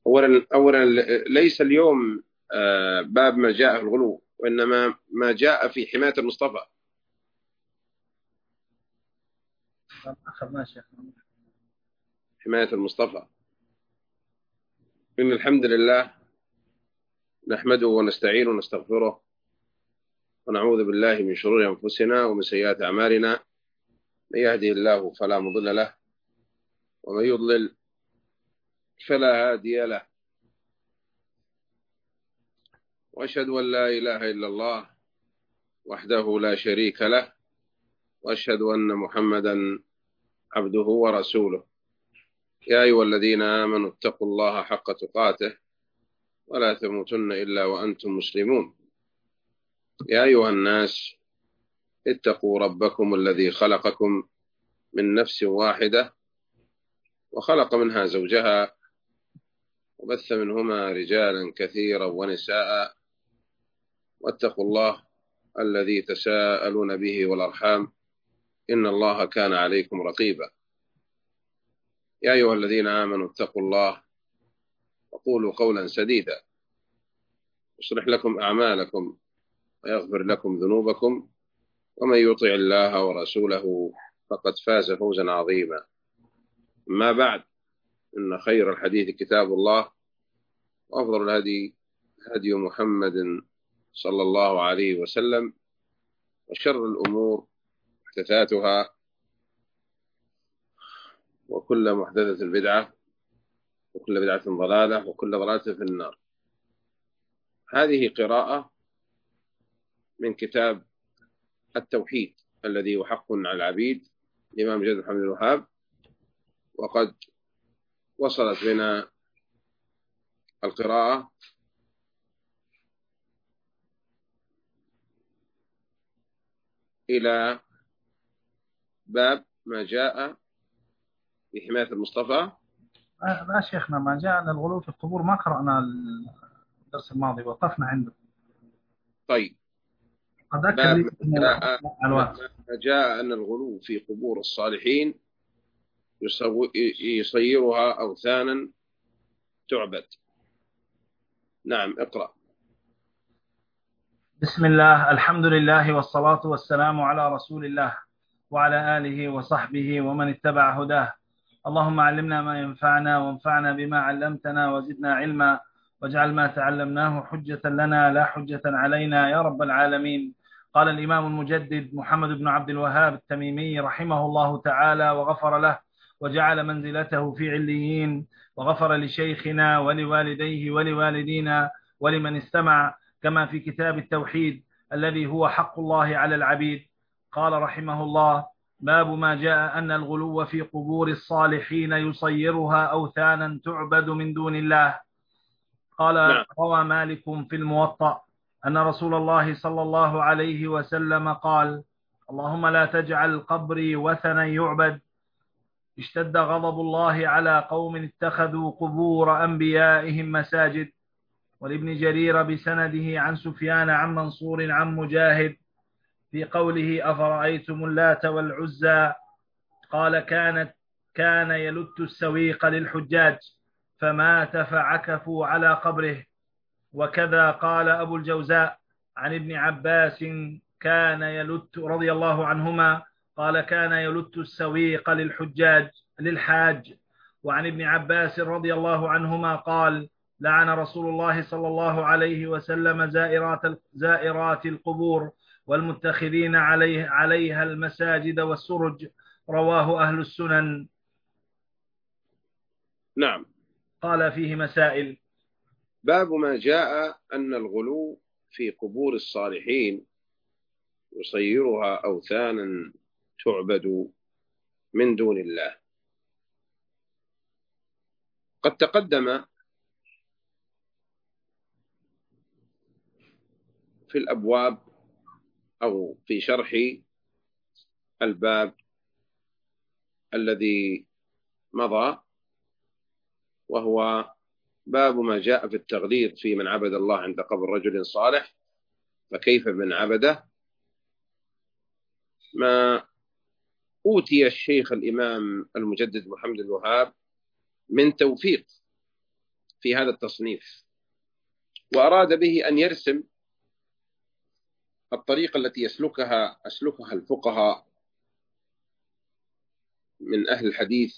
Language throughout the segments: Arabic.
أولا ليس اليوم باب ما جاء في الغلو، وإنما ما جاء في حماية المصطفى. أخذنا شيخ. حماية المصطفى. إن الحمد لله نحمده ونستعينه ونستغفره ونعوذ بالله من شرور أنفسنا ومن سيئات أعمالنا. من يهده الله فلا مضل له ومن يضلل فلا هادي له، وأشهد أن لا إله إلا الله وحده لا شريك له، وأشهد أن محمدا عبده ورسوله. يا أيها الذين آمنوا اتقوا الله حق تقاته ولا تموتن إلا وأنتم مسلمون. يا أيها الناس اتقوا ربكم الذي خلقكم من نفس واحدة وخلق منها زوجها وبث منهما رجالا كثيرا ونساء، واتقوا الله الذي تساءلون به والأرحام إن الله كان عليكم رقيبا. يا أيها الذين آمنوا اتقوا الله وقولوا قولا سديدا يصلح لكم أعمالكم ويغفر لكم ذنوبكم، ومن يطع الله ورسوله فقد فاز فوزا عظيما. أما بعد، إن خير الحديث كتاب الله، وأفضل الهدي هدي محمد صلى الله عليه وسلم، وشر الأمور محدثاتها، وكل محدثة بدعة، وكل بدعة ضلالة، وكل ضلالة في النار. هذه قراءة من كتاب التوحيد الذي هو حق على العبيد لإمام جد محمد الوهاب، وقد وصلت بنا القراءة إلى باب ما جاء في حماية المصطفى. لا شيخنا، ما جاء عن الغلو في القبور ما قرأنا الدرس الماضي، وقفنا عنده. طيب، قد أكد باب لي ما جاء أن الغلو في قبور الصالحين يصيرها أوثانا تعبد. نعم، اقرأ. بسم الله، الحمد لله والصلاة والسلام على رسول الله وعلى آله وصحبه ومن اتبع هداه. اللهم علمنا ما ينفعنا وانفعنا بما علمتنا وزدنا علما، واجعل ما تعلمناه حجة لنا لا حجة علينا يا رب العالمين. قال الإمام المجدد محمد بن عبد الوهاب التميمي رحمه الله تعالى وغفر له، وجعل منزلته في عليين، وغفر لشيخنا ولوالديه ولوالدينا ولمن استمع، كما في كتاب التوحيد الذي هو حق الله على العبيد. قال رحمه الله: باب ما جاء أن الغلو في قبور الصالحين يصيرها أوثانا تعبد من دون الله. قال: نعم. روى مالك في الموطأ أن رسول الله صلى الله عليه وسلم قال: اللهم لا تجعل قبري وثنا يعبد. اشتد غضب الله على قوم اتخذوا قبور أنبيائهم مساجد. ولابن جرير بسنده عن سفيان عن منصور عن مجاهد في قوله: أفرأيتم اللات والعزى، قال: كان يلت السويق للحجاج فمات فعكفوا على قبره. وكذا قال أبو الجوزاء عن ابن عباس كان يلت رضي الله عنهما، قال: كان يلت السويق للحاج. وعن ابن عباس رضي الله عنهما قال: لعن رسول الله صلى الله عليه وسلم زائرات القبور والمتخذين عليها المساجد والسرج. رواه أهل السنن. نعم. قال فيه مسائل. باب ما جاء أن الغلو في قبور الصالحين يصيرها أوثانا تعبد من دون الله. قد تقدم في الأبواب أو في شرح الباب الذي مضى، وهو باب ما جاء في التغليظ في من عبد الله عند قبر رجل صالح، فكيف من عبده. ما أوتي الشيخ الإمام المجدد محمد الوهاب من توفيق في هذا التصنيف، وأراد به أن يرسم الطريقة التي يسلكها الفقهاء من أهل الحديث،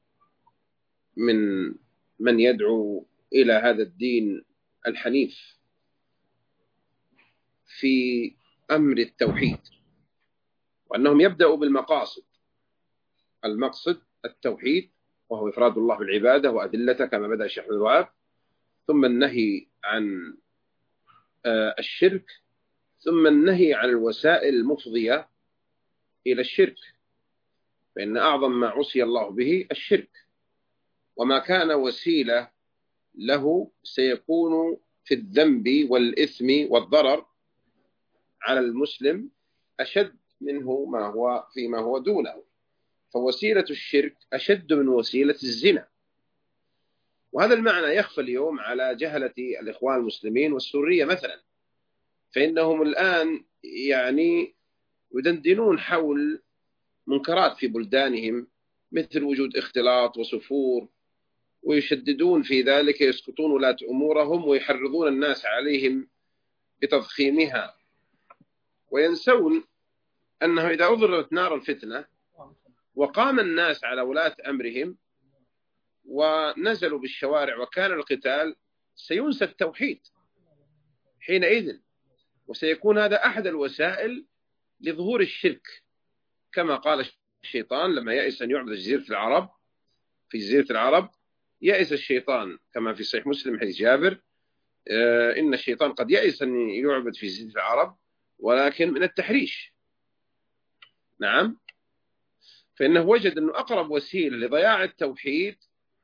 من يدعو إلى هذا الدين الحنيف في أمر التوحيد، وأنهم يبدأوا بالمقاصد. المقصد التوحيد، وهو إفراد الله بالعبادة وأدلته كما بدأ الشيخ عبد الوهاب، ثم النهي عن الشرك، ثم النهي عن الوسائل المفضية إلى الشرك، فإن أعظم ما عصي الله به الشرك، وما كان وسيلة له سيكون في الذنب والإثم والضرر على المسلم أشد منه فيما هو دونه. فوسيلة الشرك أشد من وسيلة الزنا، وهذا المعنى يخفى اليوم على جهلة الإخوان المسلمين والسورية مثلا، فإنهم الآن يعني يدندنون حول منكرات في بلدانهم مثل وجود اختلاط وسفور، ويشددون في ذلك، يسقطون ولاة أمورهم ويحرضون الناس عليهم بتضخيمها، وينسون أنه إذا أضرت نار الفتنة وقام الناس على ولاة أمرهم ونزلوا بالشوارع وكان القتال، سينسى التوحيد حينئذ، وسيكون هذا أحد الوسائل لظهور الشرك، كما قال الشيطان لما يئس أن يعبد في جزيرة العرب يئس الشيطان، كما في صحيح مسلم حديث جابر، إن الشيطان قد يئس أن يعبد في جزيرة العرب ولكن من التحريش. نعم، فإنه وجد أنه أقرب وسيلة لضياع التوحيد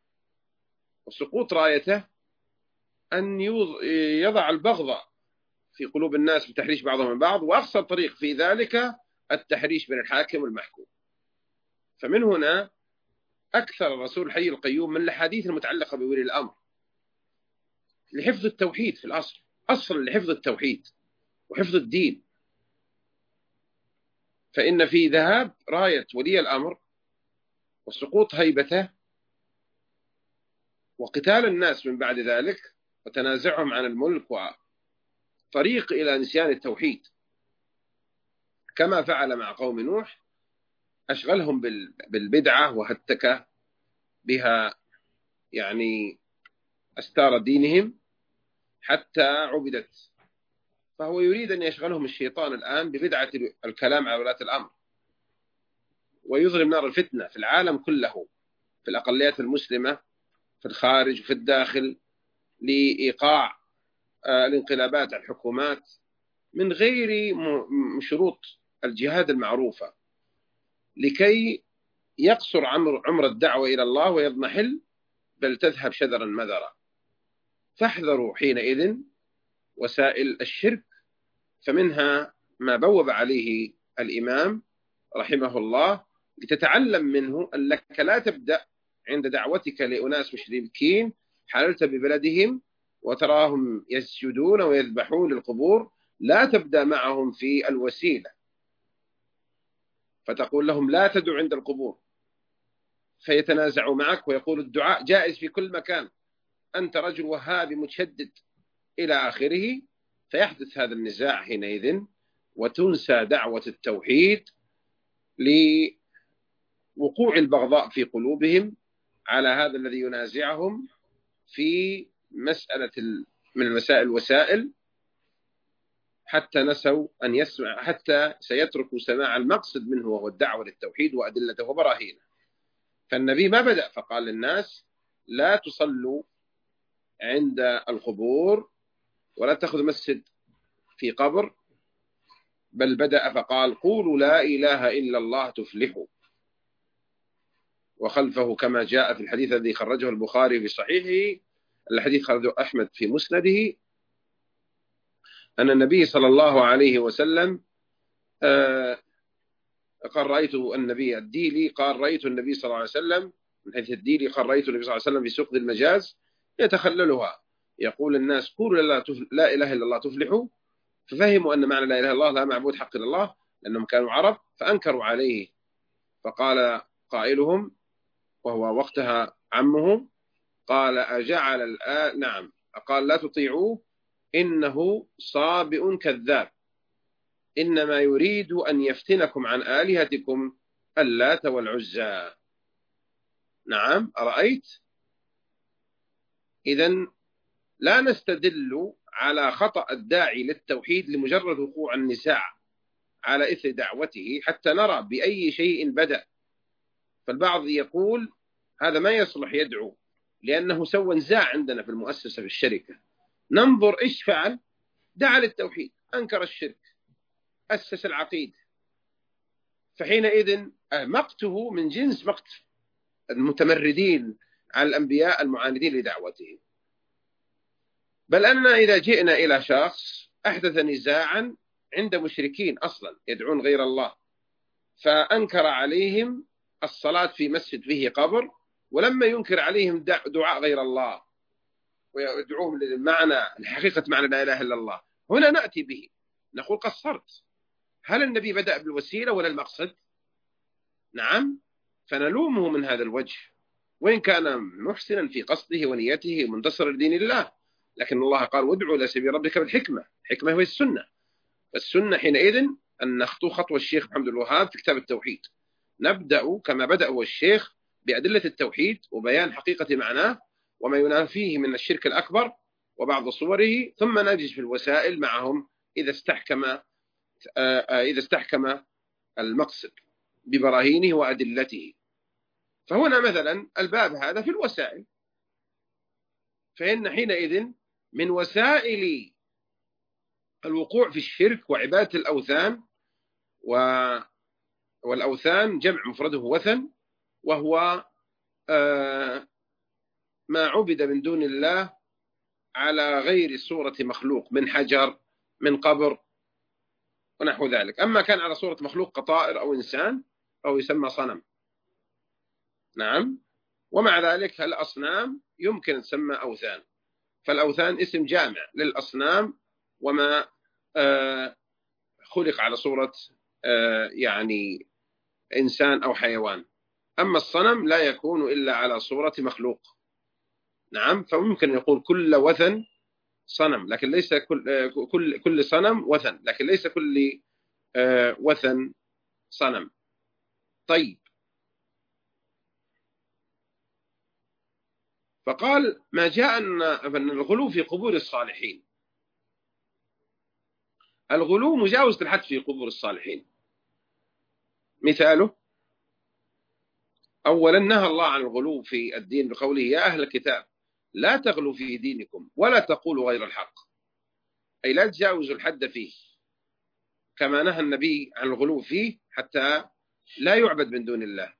وسقوط رايته أن يضع البغضة في قلوب الناس بتحريش بعضهم من بعض، وأقصر طريق في ذلك التحريش بين الحاكم والمحكوم. فمن هنا أكثر الرسول الحي القيوم من الأحاديث المتعلقة بولي الأمر لحفظ التوحيد في الأصل، أصل لحفظ التوحيد وحفظ الدين. فإن في ذهاب راية ولي الأمر وسقوط هيبته وقتال الناس من بعد ذلك وتنازعهم عن الملك وطريق إلى نسيان التوحيد، كما فعل مع قوم نوح، أشغلهم بالبدعة وهتك بها يعني أستار دينهم حتى عبدت. فهو يريد أن يشغلهم الشيطان الآن ببدعة الكلام على ولاة الأمر، ويظلم نار الفتنة في العالم كله، في الأقليات المسلمة في الخارج وفي الداخل، لإيقاع الانقلابات على الحكومات من غير شروط الجهاد المعروفة، لكي يقصر عمر الدعوة إلى الله ويضمحل، بل تذهب شذرا مذرا. فاحذروا حينئذ وسائل الشرك، فمنها ما بوب عليه الإمام رحمه الله، لتتعلم منه أنك لا تبدأ عند دعوتك لأناس مشركين حللت ببلدهم وتراهم يسجدون ويذبحون للقبور، لا تبدأ معهم في الوسيلة فتقول لهم لا تدعوا عند القبور، فيتنازعوا معك ويقول الدعاء جائز في كل مكان، أنت رجل وهابي متشدد إلى آخره، فيحدث هذا النزاع حينئذ، وتنسى دعوة التوحيد لوقوع البغضاء في قلوبهم على هذا الذي ينازعهم في مسألة من المسائل الوسائل، حتى نسوا أن يسمع، حتى سيتركوا سماع المقصد منه وهو الدعوة للتوحيد وأدلته وبراهينه. فالنبي ما بدأ فقال للناس لا تصلوا عند القبور ولا تأخذ مسجد في قبر، بل بدأ فقال قولوا لا إله إلا الله تفلحوا. وخلفه كما جاء في الحديث الذي خرجه البخاري في صحيحه، الحديث خرجه أحمد في مسنده، أن النبي صلى الله عليه وسلم قال رأيت النبي الديلي قال رأيت النبي صلى الله عليه وسلم، من حديث الديلي قال رأيت النبي صلى الله عليه وسلم في سوق المجاز يتخللها يقول الناس قولوا لا إله إلا الله تفلحوا، ففهموا أن معنى لا إله إلا الله لا معبود حق إلا الله، لأنهم كانوا عرب فأنكروا عليه، فقال قائلهم وهو وقتها عمه قال أجعل الآن نعم، قال لا تطيعوه إنه صابئ كذاب إنما يريد أن يفتنكم عن آلهتكم اللات والعزى. نعم، أرأيت؟ إذن لا نستدل على خطأ الداعي للتوحيد لمجرد وقوع النزاع على إثر دعوته حتى نرى بأي شيء بدأ. فالبعض يقول هذا ما يصلح يدعو لأنه سوى نزاع عندنا في المؤسسة في الشركة، ننظر إيش فعل. دعا للتوحيد، أنكر الشرك، أسس العقيدة، فحينئذ مقته من جنس مقت المتمردين على الأنبياء المعاندين لدعوته. بل أننا إذا جئنا إلى شخص أحدث نزاعا عند مشركين أصلا يدعون غير الله، فأنكر عليهم الصلاة في مسجد فيه قبر، ولما ينكر عليهم دعاء غير الله ويدعوهم للمعنى الحقيقة معنى لا إله إلا الله، هنا نأتي به نقول قصرت. هل النبي بدأ بالوسيلة ولا المقصد؟ نعم، فنلومه من هذا الوجه وإن كان محسنا في قصده ونيته منتصر لدين الله، لكن الله قال وادعوا إلى سبيل ربك بالحكمة. الحكمة هي السنة. فالسنة حينئذ أن نخطو خطوة الشيخ محمد الوهاب في كتاب التوحيد، نبدأ كما بدأ هو الشيخ بأدلة التوحيد وبيان حقيقة معناه وما ينافيه من الشرك الأكبر وبعض صوره، ثم نجد في الوسائل معهم إذا استحكم المقصد ببراهينه وأدلته. فهنا مثلا الباب هذا في الوسائل، فإن حينئذ من وسائل الوقوع في الشرك وعبادة الأوثان، والأوثان جمع مفرده وثن، وهو ما عبد من دون الله على غير صورة مخلوق من حجر من قبر ونحو ذلك. أما كان على صورة مخلوق كطائر أو إنسان أو يسمى صنم. نعم، ومع ذلك الأصنام يمكن تسمى أوثان، فالأوثان اسم جامع للأصنام وما خلق على صورة يعني إنسان أو حيوان. أما الصنم لا يكون إلا على صورة مخلوق. نعم، فممكن يقول كل وثن صنم، لكن ليس كل صنم وثن، لكن ليس كل وثن صنم. طيب، فقال ما جاء أن الغلو في قبور الصالحين، الغلو مجاوزة الحد في قبور الصالحين. مثاله أولا نهى الله عن الغلو في الدين بقوله يا أهل الكتاب لا تغلوا في دينكم ولا تقولوا غير الحق، أي لا تجاوزوا الحد فيه، كما نهى النبي عن الغلو فيه حتى لا يعبد من دون الله.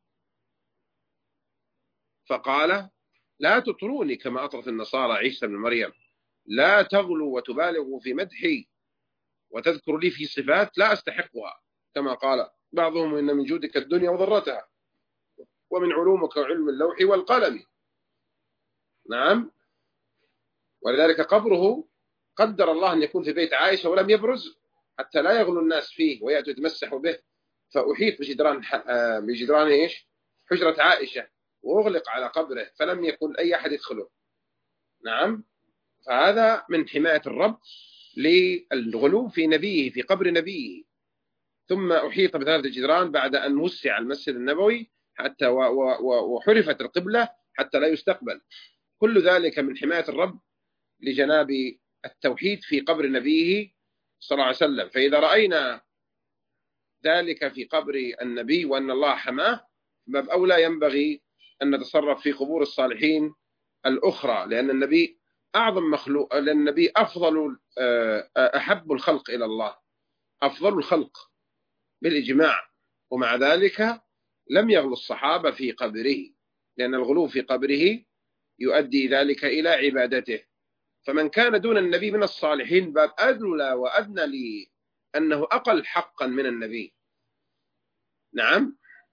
فقال لا تطروني كما أطرت النصارى عيسى بن مريم، لا تغلوا وتبالغوا في مدحي وتذكر لي في صفات لا أستحقها، كما قال بعضهم إن من جودك الدنيا وضرتها ومن علومك علم اللوح والقلم. نعم، ولذلك قبره قدر الله أن يكون في بيت عائشة ولم يبرز حتى لا يغلو الناس فيه ويأتوا يتمسحوا به، فأحيط بجدران إيش؟ حجرة عائشة، وأغلق على قبره فلم يكن أي أحد يدخله. نعم، فهذا من حماية الرب للغلو في نبيه في قبر نبيه. ثم أحيط بثلاثة الجدران بعد أن وسع المسجد النبوي حتى وحرفت القبلة حتى لا يستقبل. كل ذلك من حماية الرب لجناب التوحيد في قبر نبيه صلى الله عليه وسلم. فإذا رأينا ذلك في قبر النبي وأن الله حماه، باب أولى ينبغي أن نتصرف في قبور الصالحين الأخرى، لأن النبي أعظم مخلوق، لأن النبي أحب الخلق إلى الله، أفضل الخلق بالإجماع، ومع ذلك لم يغلو الصحابة في قبره، لأن الغلو في قبره يؤدي ذلك إلى عبادته. فمن كان دون النبي من الصالحين باب أدلى وأدنى لأنه أقل حقا من النبي. نعم،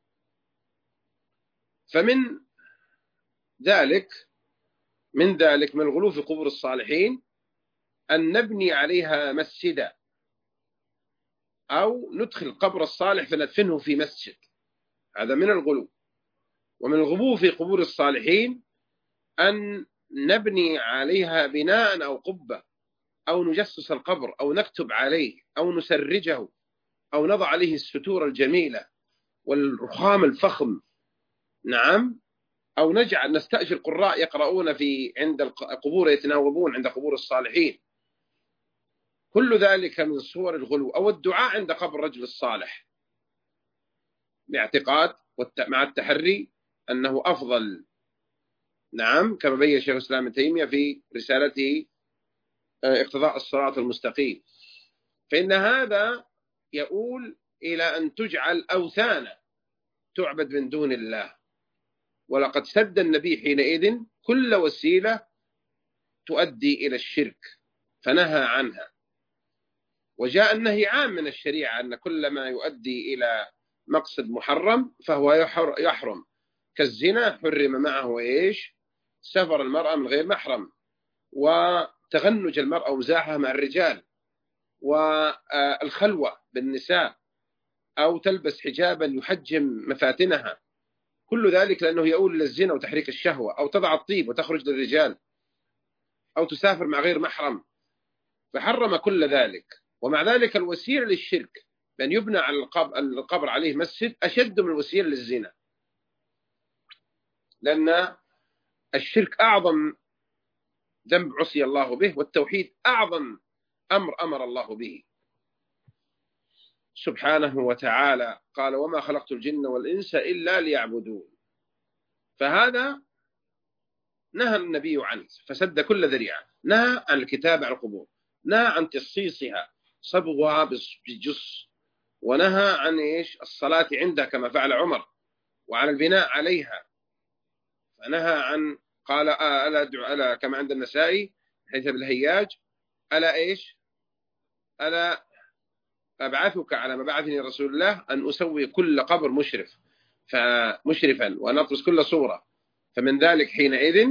فمن ذلك من الغلو في قبور الصالحين أن نبني عليها مسجدا أو ندخل قبر الصالح فندفنه في مسجد، هذا من الغلو. ومن الغلو في قبور الصالحين أن نبني عليها بناء أو قبة، أو نجسس القبر، أو نكتب عليه، أو نسرجه، أو نضع عليه الستور الجميلة والرخام الفخم، نعم، أو نستأجر قراء يقرؤون عند القبور، يتناوبون عند قبور الصالحين. كل ذلك من صور الغلو. أو الدعاء عند قبر الرجل الصالح باعتقاد مع التحري أنه أفضل، نعم، كما بين شيخ الإسلام ابن تيمية في رسالته اقتضاء الصراط المستقيم. فإن هذا يؤول إلى أن تجعل أوثانا تعبد من دون الله. ولقد سد النبي حينئذ كل وسيلة تؤدي إلى الشرك فنهى عنها. وجاء النهي عام من الشريعة أن كل ما يؤدي إلى مقصد محرم فهو يحرم، كالزنا حرم معه إيش؟ سفر المرأة من غير محرم، وتغنج المرأة ومزاحها مع الرجال، والخلوة بالنساء، أو تلبس حجابا يحجم مفاتنها، كل ذلك لأنه يؤول إلى الزنا وتحريك الشهوة، أو تضع الطيب وتخرج للرجال، أو تسافر مع غير محرم، فحرم كل ذلك. ومع ذلك الوسيلة للشرك بأن يبنى على القبر عليه مسجد أشد من الوسيلة للزنا، لأن الشرك أعظم ذنب عصي الله به، والتوحيد أعظم أمر الله به سبحانه وتعالى. قال: وما خلقت الجن والإنس إلا ليعبدون. فهذا نهى النبي عنه فسد كل ذريعة، نهى عن الكتابة على القبور، نهى عن تخصيصها صبغها بالجص، ونهى عن إيش؟ الصلاة عندها كما فعل عمر، وعن البناء عليها، فنهى عن قال ألا كما عند النسائي حديث ابن الهياج: ألا إيش؟ ألا أبعثك على ما بعثني رسول الله أن أسوي كل قبر مشرفا وأن أطرس كل صورة. فمن ذلك حينئذ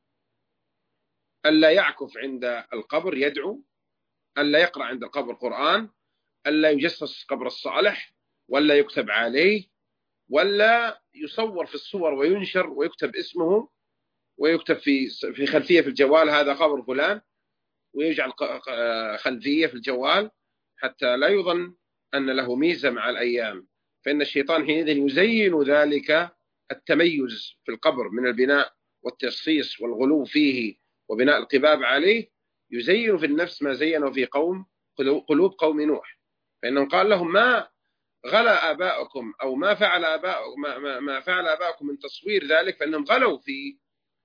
ألا يعكف عند القبر يدعو، ألا يقرأ عند القبر قرآن، ألا يجسس قبر الصالح، ولا يكتب عليه، ولا يصور في الصور وينشر ويكتب اسمه، ويكتب في خلفية في الجوال هذا قبر فلان، ويجعل خلفية في الجوال حتى لا يظن أن له ميزة مع الأيام. فإن الشيطان حينئذ يزين ذلك التميز في القبر من البناء والتخصيص والغلو فيه وبناء القباب عليه، يزين في النفس ما زينه في قلوب قوم نوح. فإنه قال لهم: ما غلا آباؤكم، أو ما فعل آباؤكم من تصوير ذلك، فإنهم غلوا في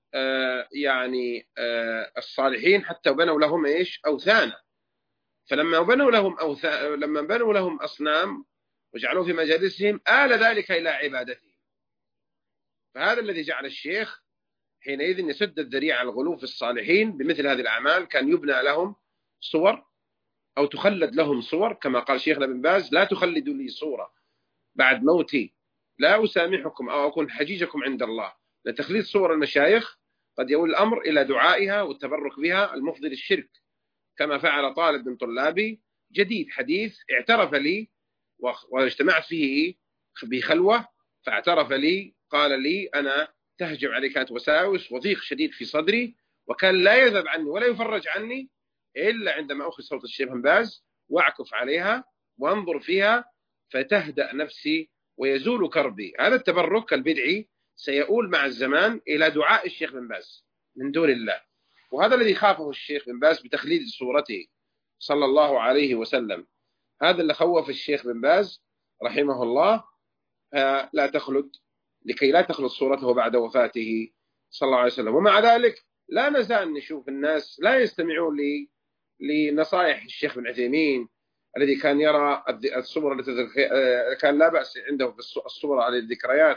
الصالحين حتى بنوا لهم إيش؟ أوثانا. فلما بنوا لهم أصنام وجعلوه في مجالسهم آل ذلك إلى عبادتهم. فهذا الذي جعل الشيخ حينئذ يسد الذريعة على الغلو في الصالحين بمثل هذه الأعمال. كان يبنى لهم صور أو تخلد لهم صور، كما قال شيخنا بن باز: لا تخلدوا لي صورة بعد موتي لا أسامحكم أو أكون حجيجكم عند الله. لتخليد صور المشايخ قد يؤول الأمر إلى دعائها والتبرك بها المفضي للشرك، كما فعل طالب من طلابي جديد حديث اعترف لي واجتمعت فيه بخلوة، فاعترف لي قال لي: أنا تهجم علي كانت وساوس وضيق شديد في صدري، وكان لا يذهب عني ولا يفرج عني إلا عندما أخذ صوت الشيخ بن باز وأعكف عليها وأنظر فيها فتهدأ نفسي ويزول كربي. هذا التبرك البدعي سيؤول مع الزمان إلى دعاء الشيخ بن باز من دون الله، وهذا الذي خافه الشيخ بن باز بتخليد صورته صلى الله عليه وسلم. هذا اللي خوف الشيخ بن باز رحمه الله لا تخلد، لكي لا تخلد صورته بعد وفاته صلى الله عليه وسلم. ومع ذلك لا نزال نشوف الناس لا يستمعون لنصائح الشيخ بن عثيمين الذي كان يرى الصور التي كان لا بأس عنده في الصور على الذكريات.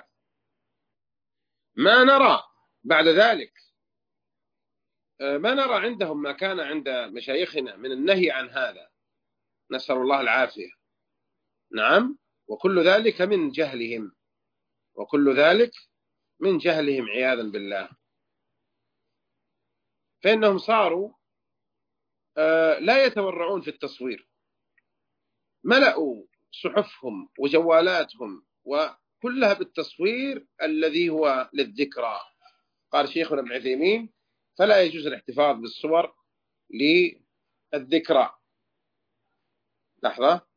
ما نرى بعد ذلك، ما نرى عندهم ما كان عند مشايخنا من النهي عن هذا، نسأل الله العافية. نعم، وكل ذلك من جهلهم، عياذا بالله. فإنهم صاروا لا يتورعون في التصوير، ملأوا صحفهم وجوالاتهم وكلها بالتصوير الذي هو للذكرى قال شيخنا ابن عثيمين فلا يجوز الاحتفاظ بالصور للذكرى. لحظة.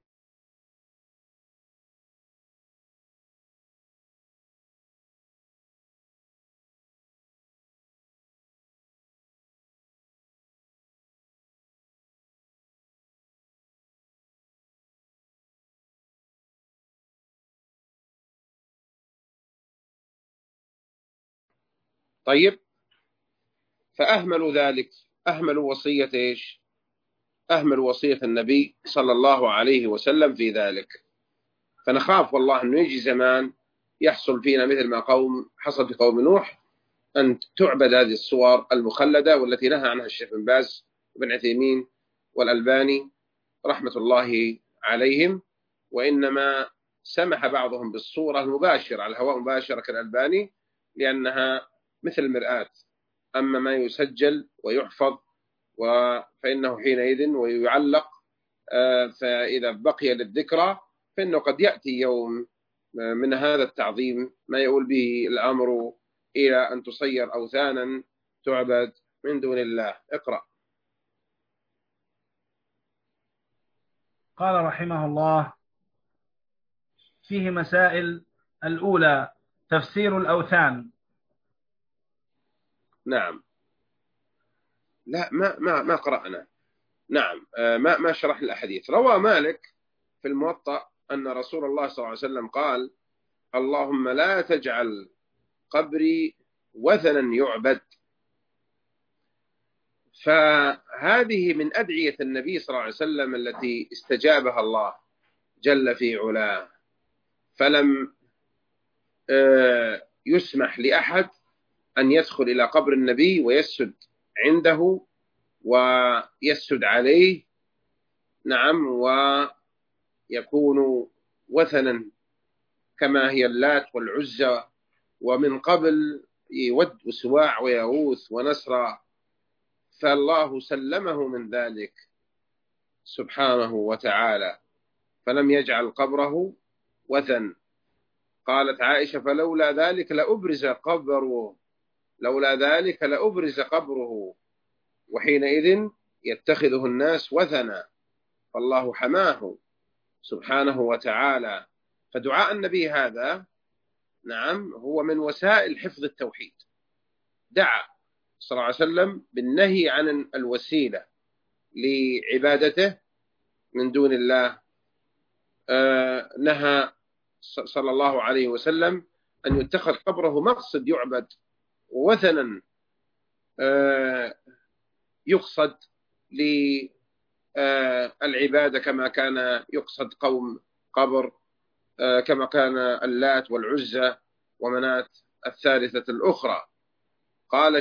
طيب، فأهملوا ذلك، أهملوا وصية إيش؟ أهملوا وصية النبي صلى الله عليه وسلم في ذلك. فنخاف والله أنه يجي زمان يحصل فينا مثل ما حصل في قوم نوح، أن تعبد هذه الصور المخلدة والتي نهى عنها الشيخ بن باز وابن عثيمين والألباني رحمة الله عليهم، وإنما سمح بعضهم بالصورة المباشرة على الهواء مباشرة كالألباني لأنها مثل المرآة. أما ما يسجل ويحفظ فإنه حينئذ ويعلق، فإذا بقي للذكرى فإنه قد يأتي يوم من هذا التعظيم ما يؤول به الأمر إلى أن تصير أوثانا تعبد من دون الله. اقرأ. قال رحمه الله: فيه مسائل. الأولى تفسير الأوثان. نعم. لا، ما قرأنا. نعم، ما شرح الأحاديث. روى مالك في الموطأ أن رسول الله صلى الله عليه وسلم قال: اللهم لا تجعل قبري وثنا يعبد. فهذه من أدعية النبي صلى الله عليه وسلم التي استجابها الله جل في علاه، فلم يسمح لأحد أن يدخل إلى قبر النبي ويسجد عنده ويسجد عليه، نعم، ويكون وثنا كما هي اللات والعزى، ومن قبل يود وسواع ويغوث ونسرا، فالله سلمه من ذلك سبحانه وتعالى، فلم يجعل قبره وثن. قالت عائشة: فلولا ذلك لأبرز قبره، لولا ذلك لأبرز قبره، وحينئذ يتخذه الناس وثنا، فالله حماه سبحانه وتعالى. فدعاء النبي هذا، نعم، هو من وسائل حفظ التوحيد. دعا صلى الله عليه وسلم بالنهي عن الوسيلة لعبادته من دون الله. نهى صلى الله عليه وسلم أن يتخذ قبره مقصد يعبد، ووثنا يقصد للعبادة كما كان يقصد قوم قبر، كما كان اللات والعزى ومناة الثالثة الأخرى. قال: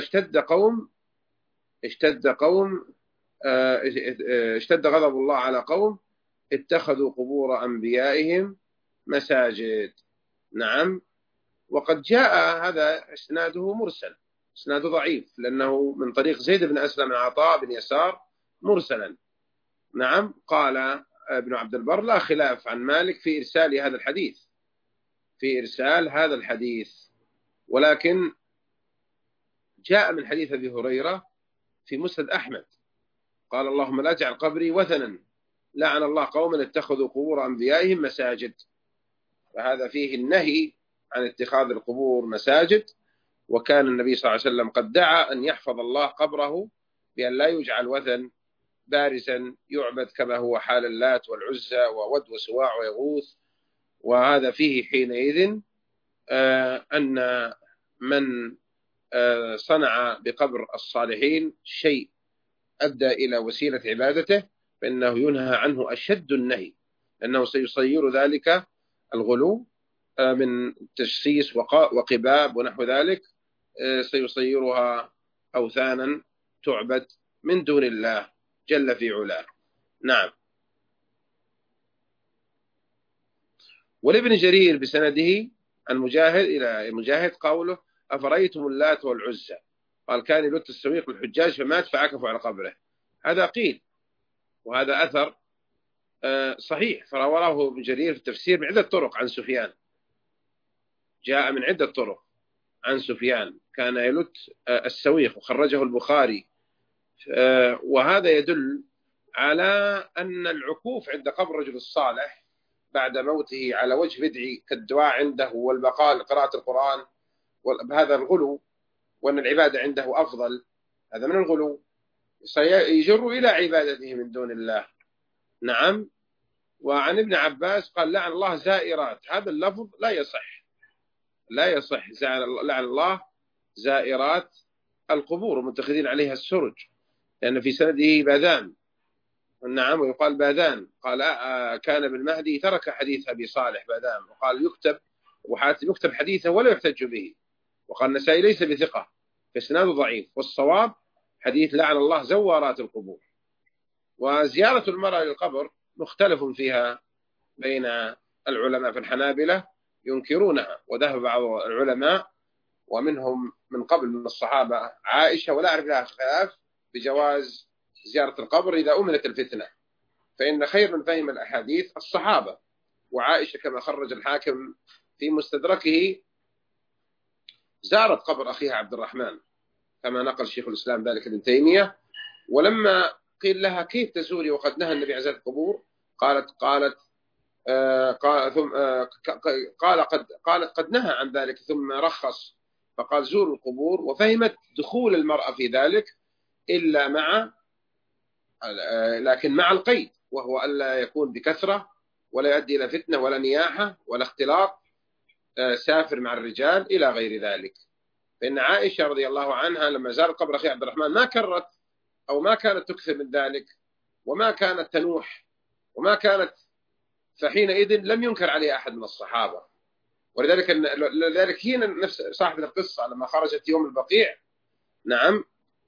اشتد غضب الله على قوم اتخذوا قبور أنبيائهم مساجد. نعم. وقد جاء هذا اسناده مرسل، اسناده ضعيف، لأنه من طريق زيد بن أسلم عن عطاء بن يسار مرسلا. نعم. قال ابن عبد البر: لا خلاف عن مالك في إرسال هذا الحديث، في إرسال هذا الحديث، ولكن جاء من حديث أبي هريرة في مسند أحمد قال: اللهم لا تجعل قبري وثنا، لعن الله قوما اتخذوا قبور أنبيائهم مساجد. فهذا فيه النهي عن اتخاذ القبور مساجد، وكان النبي صلى الله عليه وسلم قد دعا أن يحفظ الله قبره بأن لا يجعل وثن بارزا يعبد كما هو حال اللات والعزى وود وسواع ويغوث. وهذا فيه حينئذ أن من صنع بقبر الصالحين شيء أدى إلى وسيلة عبادته فإنه ينهى عنه أشد النهي، لأنه سيصير ذلك الغلو من تجسيس وقباب ونحو ذلك، سيصيرها أوثانا تعبد من دون الله جل في علاه. نعم. ولابن جرير بسنده عن مجاهد إلى مجاهد قوله: أفرأيتم اللات والعزى، قال: كان يلت السويق للحجاج فمات فعكفوا على قبره. هذا قيل، وهذا أثر صحيح، فرواه ابن جرير في التفسير من عدة طرق عن سفيان، جاء من عدة طرق، عن سفيان كان يلت السويق، وخرجه البخاري. وهذا يدل على أن العكوف عند قبر الرجل الصالح بعد موته على وجه بدعي كالدعاء عنده والبقاء لقراءة القرآن، هذا الغلو، وأن العبادة عنده أفضل، هذا من الغلو سيجر إلى عبادته من دون الله. نعم. وعن ابن عباس قال لعن الله زائرات، هذا اللفظ لا يصح، لا يصح. لعن الله زائرات القبور متخذين عليها السرج، لأن في سنده باذان. نعم. ويقال باذان قال كان بالمهدي ترك حديث أبي صالح باذان، وقال يكتب وحاتم يكتب حديثه ولا يحتج به. وقال النسائي ليس بثقة فإسناده ضعيف، والصواب حديث لعن الله زوارات القبور. وزيارة المرأة للقبر مختلف فيها بين العلماء، في الحنابلة ينكرونها، وذهب بعض العلماء ومنهم من قبل من الصحابة عائشة ولا أعرف لها خلاف بجواز زيارة القبر إذا أمنت الفتنة، فإن خير من فهم الأحاديث الصحابة. وعائشة كما خرج الحاكم في مستدركه زارت قبر أخيها عبد الرحمن كما نقل شيخ الإسلام ذلك ابن تيمية، ولما قيل لها كيف تزوري وقد نهى النبي عن زيارة القبور قالت قد نهى عن ذلك ثم رخص فقال زوروا القبور، وفهمت دخول المرأة في ذلك إلا لكن مع القيد، وهو ألا يكون بكثرة ولا يؤدي إلى فتنة ولا نياحة ولا اختلاط سافر مع الرجال إلى غير ذلك. فإن عائشة رضي الله عنها لما زارت قبر أخي عبد الرحمن ما كرت أو ما كانت تكثر من ذلك، وما كانت تنوح وما كانت، فحينئذ لم ينكر عليها أحد من الصحابة. ولذلك هي نفس صاحبة القصة لما خرجت يوم البقيع، نعم،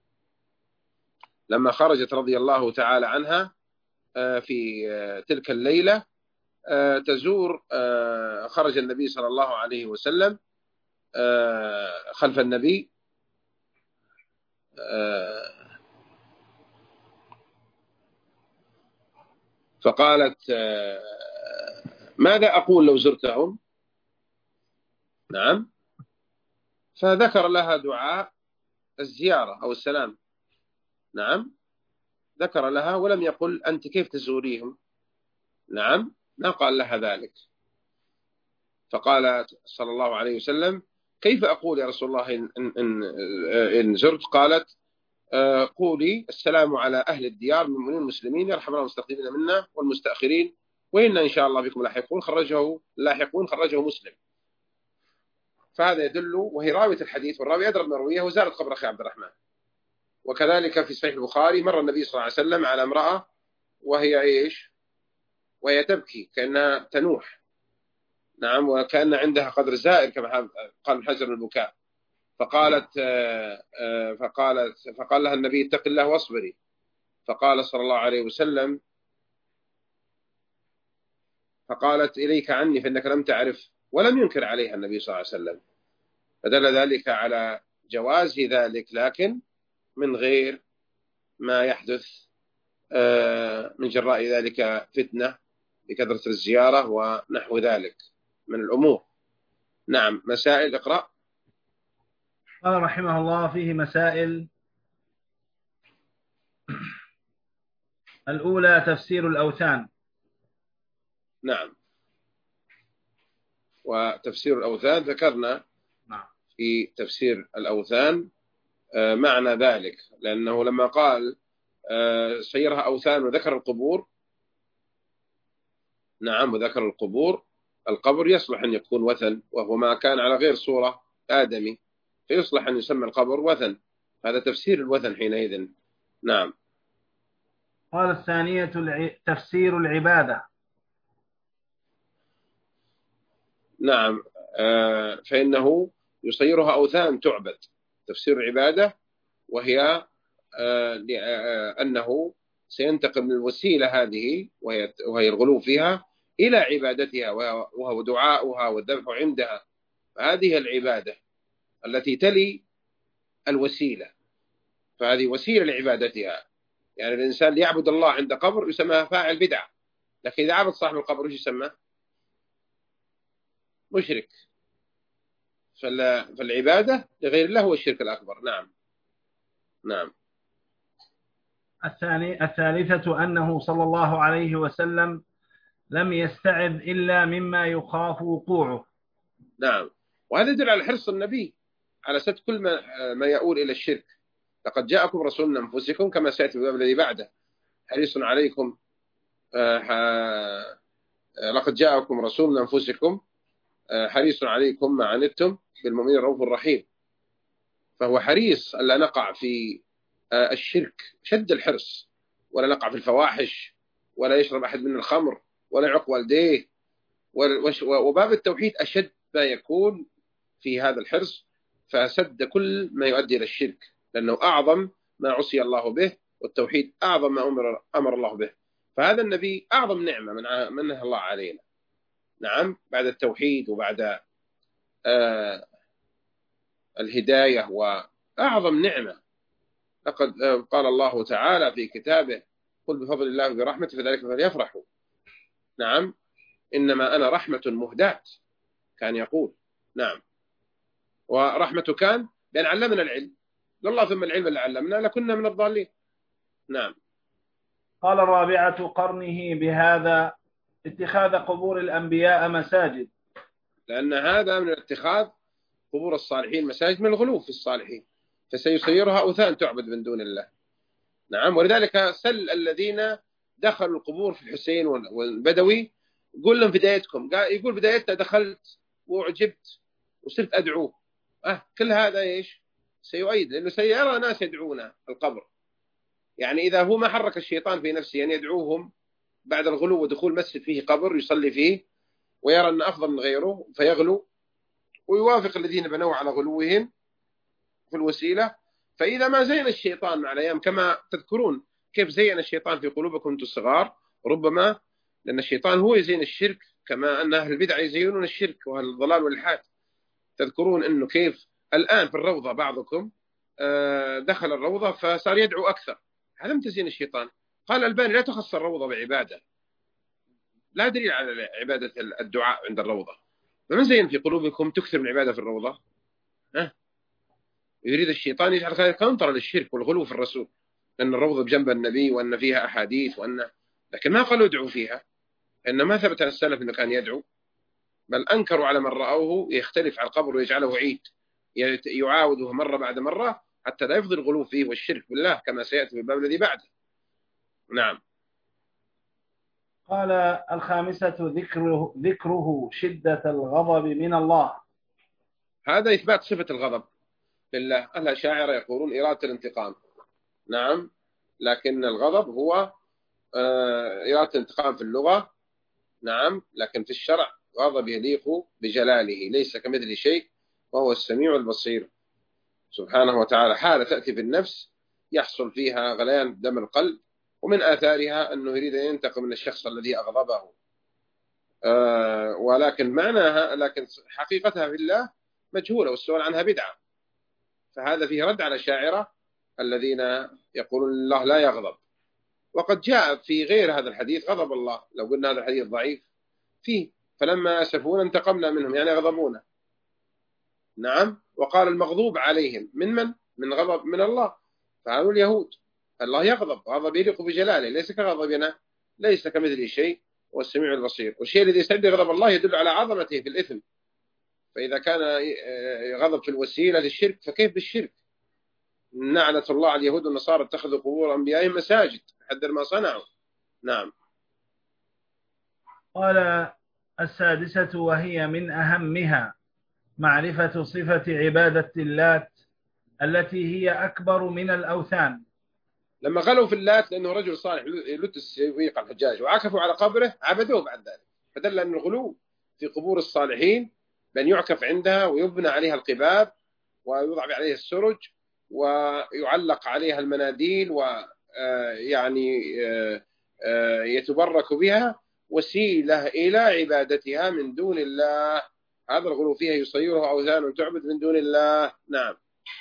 لما خرجت رضي الله تعالى عنها في تلك الليلة تزور، خرج النبي صلى الله عليه وسلم خلف النبي، فقالت ماذا أقول لو زرتهم؟ نعم. فذكر لها دعاء الزيارة أو السلام. نعم. ذكر لها ولم يقل أنت كيف تزوريهم. نعم. ما قال لها ذلك. فقال صلى الله عليه وسلم كيف أقول يا رسول الله إن زرت؟ قالت قولي السلام على أهل الديار من المسلمين يرحم الله المستقدمين منا والمستأخرين وإنا إن شاء الله بكم لاحقون. خرجه مسلم. فهذا يدل، وهي راوية الحديث والراوي أدرى من رويه، وزارت قبر أخي عبد الرحمن. وكذلك في صحيح البخاري مر النبي صلى الله عليه وسلم على امرأة وهي إيش؟ وهي تبكي كأنها تنوح. نعم. وكأن عندها قدر زائر كما قال من حجر البكاء. فقال لها النبي اتق الله واصبري. فقال صلى الله عليه وسلم فقالت إليك عني فإنك لم تعرف، ولم ينكر عليها النبي صلى الله عليه وسلم. فدل ذلك على جواز ذلك، لكن من غير ما يحدث من جراء ذلك فتنة بكثرة الزيارة ونحو ذلك من الأمور. نعم. مسائل اقرأ. قال رحمه الله فيه مسائل. الأولى تفسير الأوثان. نعم. وتفسير الأوثان ذكرنا في تفسير الأوثان معنى ذلك، لأنه لما قال سيرها أوثان وذكر القبور، نعم، وذكر القبور، القبر يصلح أن يكون وثن، وهو ما كان على غير صورة آدمي، فيصلح أن يسمى القبر وثن. هذا تفسير الوثن حينئذ. نعم. قال الثانية تفسير العبادة. نعم. فإنه يصيرها أوثان تعبد. تفسير العبادة وهي أنه سينتقل من الوسيلة هذه وهي الغلو فيها إلى عبادتها، وهو دعاؤها والذبح عندها. هذه العبادة التي تلي الوسيلة، فهذه وسيلة لعبادتها. يعني الإنسان ليعبد الله عند قبر يسمى فاعل بدعة، لكن إذا عبد صاحب القبر ايش يسمى؟ مشرك. فالعبادة لغير الله هو الشرك الأكبر. نعم. نعم. الثالثة أنه صلى الله عليه وسلم لم يستعذ إلا مما يخاف وقوعه. نعم. وهذا يدل على حرص النبي على سد كل ما يؤول إلى الشرك. لقد جاءكم رسول من أنفسكم كما سيأتي في الباب الذي بعده حريص عليكم لقد جاءكم رسول من أنفسكم حريص عليكم ما عنتم بالمؤمنين رؤوف رحيم. فهو حريص ألا نقع في الشرك شد الحرص، ولا نقع في الفواحش، ولا يشرب أحد من الخمر، ولا يعق والديه. وباب التوحيد أشد ما يكون في هذا الحرص، فسد كل ما يؤدي إلى الشرك، لأنه أعظم ما عصي الله به، والتوحيد أعظم ما أمر الله به. فهذا النبي أعظم نعمة منها الله علينا. نعم. بعد التوحيد وبعد الهداية وأعظم نعمة. لقد قال الله تعالى في كتابه قل بفضل الله وبرحمته فذلك فليفرحوا. نعم. إنما أنا رحمة مهداة كان يقول. نعم. ورحمة كان بأن علمنا العلم، لله ثم العلم اللي علمنا لكنا من الضالين. نعم. قال الرابعة قرنه بهذا اتخاذ قبور الأنبياء مساجد، لأن هذا من اتخاذ قبور الصالحين مساجد، من الغلو في الصالحين، فسيصيرها أوثان تعبد من دون الله. نعم. ولذلك سل الذين دخلوا القبور في الحسين والبدوي قل لهم بدايتكم، يقول بدايتنا دخلت وأعجبت وصرت أدعوه. كل هذا إيش سيؤيد، لأنه سيرى ناس يدعون القبر. يعني إذا هو ما حرك الشيطان في نفسه أن يدعوهم بعد الغلو ودخول مسجد فيه قبر يصلي فيه ويرى أن أفضل من غيره فيغلو ويوافق الذين بنوا على غلوهم في الوسيلة. فإذا ما زين الشيطان مع الأيام، كما تذكرون كيف زين الشيطان في قلوبكم أنتم الصغار، ربما لأن الشيطان هو يزين الشرك كما أن أهل البدع يزينون الشرك وأهل الضلال والإلحاد. تذكرون أنه كيف الآن في الروضة بعضكم دخل الروضة فصار يدعو أكثر، هذا من تزيين الشيطان. قال الألباني لا تخص الروضة بعبادة، لا دليل على عبادة الدعاء عند الروضة. فمن زين في قلوبكم تكثر من عبادة في الروضة؟ يريد الشيطان يجعل ذلك كونتر للشرك والغلو في الرسول، أن الروضة بجنب النبي وأن فيها أحاديث لكن ما قالوا ادعوا فيها، إن ما ثبت عن السلف أنه كان يدعو، بل أنكروا على من رأوه يختلف على القبر ويجعله عيد يعاوده مرة بعد مرة حتى لا يفضل الغلو فيه والشرك بالله كما سيأتي في الباب الذي بعده. نعم. قال الخامسة ذكره شدة الغضب من الله. هذا إثبات صفة الغضب لله. الأشاعرة يقولون إرادة الانتقام. نعم. لكن الغضب هو إرادة الانتقام في اللغة. نعم. لكن في الشرع غضب يليق بجلاله، ليس كمثل شيء وهو السميع البصير سبحانه وتعالى. حالة تأتي في النفس يحصل فيها غليان دم القلب، ومن آثارها أنه يريد أن ينتقم من الشخص الذي أغضبه. ولكن معناها، لكن حقيقتها في الله مجهولة، والسؤال عنها بدعة. فهذا فيه رد على الشاعرة الذين يقولون الله لا يغضب. وقد جاء في غير هذا الحديث غضب الله، لو قلنا هذا الحديث ضعيف فيه فلما أسفونا انتقمنا منهم، يعني غضبونا. نعم. وقال المغضوب عليهم من غضب من الله، فعلوا اليهود. الله يغضب، غضب يليق بجلاله، ليس كغضبنا، ليس كمثله شيء والسميع البصير. والشيء الذي يستدعي غضب الله يدل على عظمته في الإثم. فإذا كان غضب في الوسيلة للشرك فكيف بالشرك؟ نعنة الله على اليهود والنصارى اتخذوا قبور أنبيائهم مساجد، حذر ما صنعوا. نعم. قال السادسة وهي من أهمها معرفة صفة عبادة اللات التي هي أكبر من الأوثان. لما غلوا في اللات لأنه رجل صالح يلت السويق الحجاج وعكفوا على قبره عبدوه بعد ذلك، فدل أن الغلو في قبور الصالحين بأن يعكف عندها ويبنى عليها القباب ويوضع عليها السرج ويعلق عليها المناديل ويعني يتبرك بها وسيلة إلى عبادتها من دون الله. هذا الغلو فيها يصيرها أوثان تعبد من دون الله. نعم.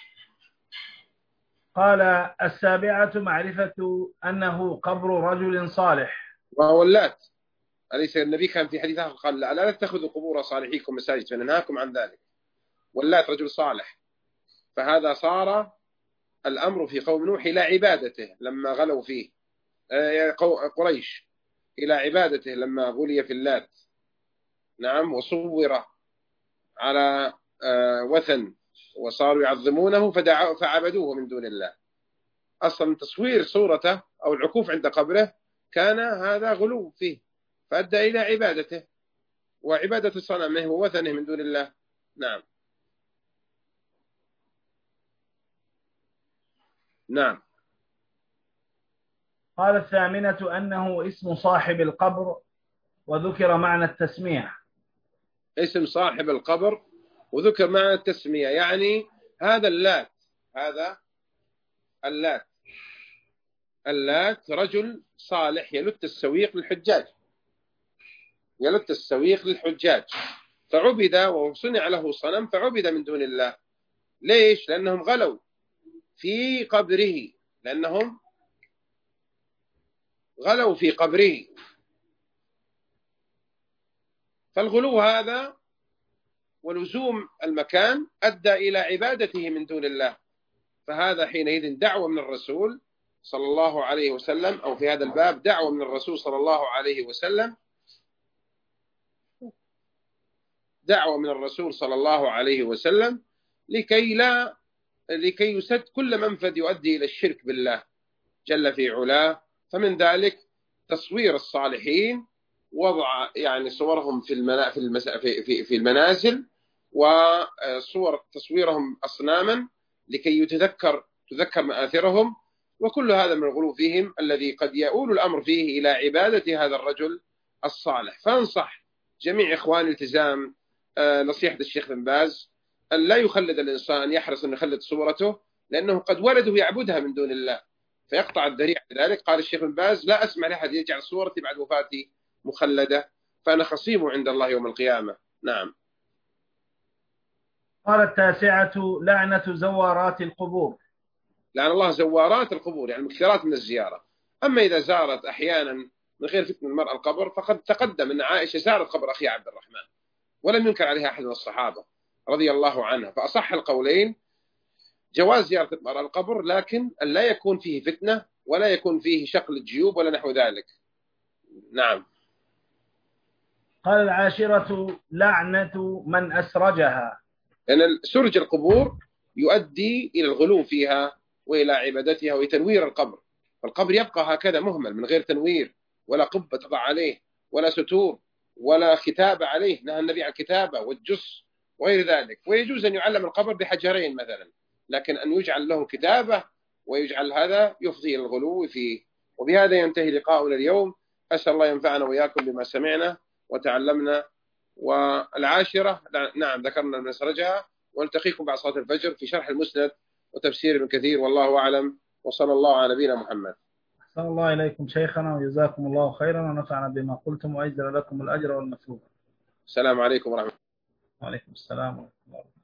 قال السابعة معرفة أنه قبر رجل صالح، وهو اللات. أليس النبي كان في حديث آخر قال لا تتخذوا قبور صالحيكم مساجد فننهاكم عن ذلك. واللات رجل صالح، فهذا صار الأمر في قوم نوح إلى عبادته لما غلوا فيه، قريش إلى عبادته لما غلي في اللات. نعم، وصور على وثن وصاروا يعظمونه فعبدوه من دون الله. أصلا تصوير صورته أو العكوف عند قبره كان هذا غلو فيه، فأدى إلى عبادته وعبادة صنمه ووثنه من دون الله. نعم. نعم. قال الثامنة أنه اسم صاحب القبر، وذكر معنى التسمية. اسم صاحب القبر وذكر معنى التسمية، يعني هذا اللات، هذا اللات رجل صالح يلت السويق للحجاج، فعبد وصنع له صنم فعبد من دون الله. ليش؟ لأنهم غلوا في قبره، فالغلو هذا ولزوم المكان أدى إلى عبادته من دون الله، فهذا حينئذ دعوة من الرسول صلى الله عليه وسلم، أو في هذا الباب دعوة من الرسول صلى الله عليه وسلم، لكي يسد كل منفذ يؤدي إلى الشرك بالله جل في علاه. فمن ذلك تصوير الصالحين، وضع يعني صورهم في المنازل، وصور تصويرهم أصناما لكي تذكر مآثرهم، وكل هذا من الغلو فيهم الذي قد يؤول الأمر فيه إلى عبادة هذا الرجل الصالح. فانصح جميع إخوان التزام نصيحة الشيخ بن باز أن لا يخلد الإنسان، يحرص أن يخلد صورته، لأنه قد ولده يعبدها من دون الله فيقطع الذريعة. لذلك قال الشيخ بن باز: لا أسمع لأحد يجعل صورتي بعد وفاتي مخلدة، فأنا خصيمه عند الله يوم القيامة. نعم. قال التاسعة لعنة زوارات القبور. لعن الله زوارات القبور، يعني مكثرات من الزيارة. أما إذا زارت أحيانا من غير فتنة المرأة القبر، فقد تقدم أن عائشة زارت قبر أخيها عبد الرحمن ولم ينكر عليها أحد من الصحابة رضي الله عنها. فأصح القولين جواز زيارة المرأة القبر، لكن أن لا يكون فيه فتنة ولا يكون فيه شقل الجيوب ولا نحو ذلك. نعم. قال العاشرة لعنة من أسرجها. لأن سرج القبور يؤدي إلى الغلو فيها وإلى عبادتها وتنوير القبر، فالقبر يبقى هكذا مهمل من غير تنوير، ولا قبة تضع عليه، ولا ستور، ولا كتابة عليه، نهى النبي عن الكتابة والجص وغير ذلك. ويجوز أن يعلم القبر بحجرين مثلا، لكن أن يجعل لهم كتابة ويجعل هذا يفضي إلى الغلو فيه. وبهذا ينتهي لقاؤنا اليوم. أسأل الله ينفعنا وإياكم بما سمعنا وتعلمنا. والعاشرة نعم ذكرنا مسرجها، ونلتقيكم بعد صلاة الفجر في شرح المسند وتفسير ابن كثير، والله أعلم، وصلى الله على نبينا محمد. أحسن الله إليكم شيخنا وجزاكم الله خيرا ونفعنا بما قلتم وأجزل لكم الأجر والمثوبة. السلام عليكم ورحمة الله. وعليكم السلام ورحمة الله.